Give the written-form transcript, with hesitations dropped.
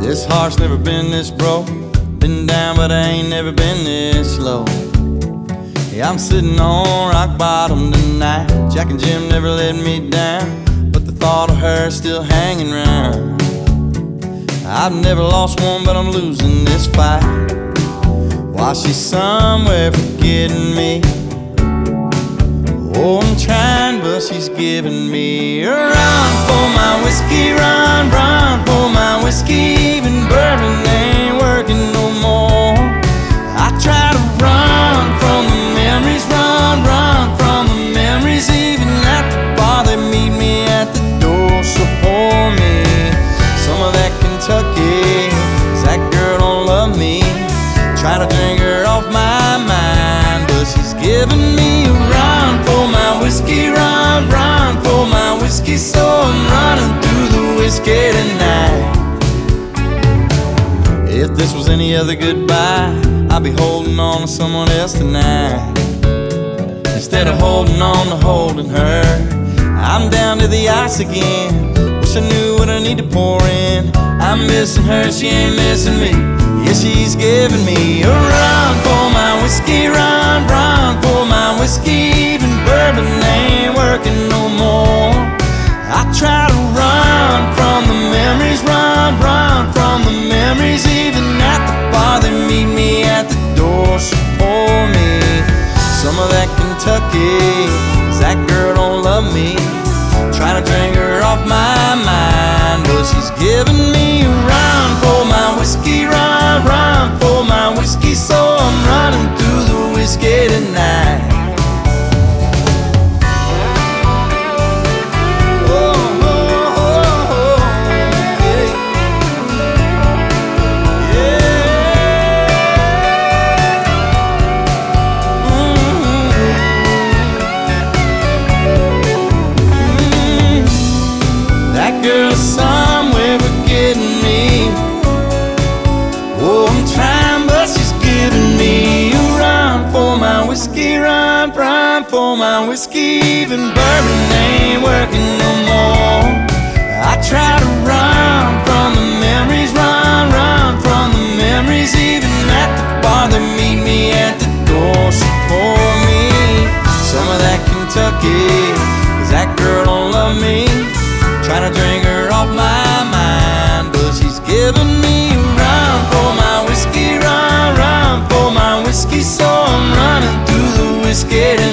This heart's never been this broke. Been down, but I ain't never been this low. Yeah, I'm sitting on rock bottom tonight. Jack and Jim never let me down, but the thought of her still hanging round. I've never lost one, but I'm losing this fight, while she's somewhere forgetting me. Oh, I'm trying, but she's giving me a run for my whiskey, run, run for my whiskey. Even bourbon ain't working no more. I try to run from the memories, run, run from the memories. Even at the bar they meet me at the door. So pour me some of that Kentucky, 'cause that girl don't love me. Try to drink her off my mind, but she's giving me a run for my whiskey, run, run for my whiskey. So I'm running through the whiskey tonight. If this was any other goodbye, I'd be holding on to someone else tonight. Instead of holding on to holding her, I'm down to the ice again. Wish I knew what I need to pour in. I'm missing her, she ain't missing me. Yeah, she's giving me a run for my whiskey, run, run for my whiskey. Even bourbon ain't working no more. I try to run from the memories, run, run from the memories. Even at the bar they meet me at the door. So pour me some of that Kentucky, 'cause that girl don't love me. Trying to drink her off my mind, but she's giving me a run for my whiskey, run, run for my whiskey. So I'm running through the whiskey tonight. Girl somewhere forgetting me. Oh, I'm trying, but she's giving me a run for my whiskey, run, run for my whiskey. Even bourbon ain't working no more. I try to run from the memories, run, run from the memories. Even at the bar they meet me at the door. So pour me some of that Kentucky, 'cause that girl don't love me. Trying to drink her off my mind, but she's giving me a run for my whiskey, run, run for my whiskey. So I'm running through the whiskey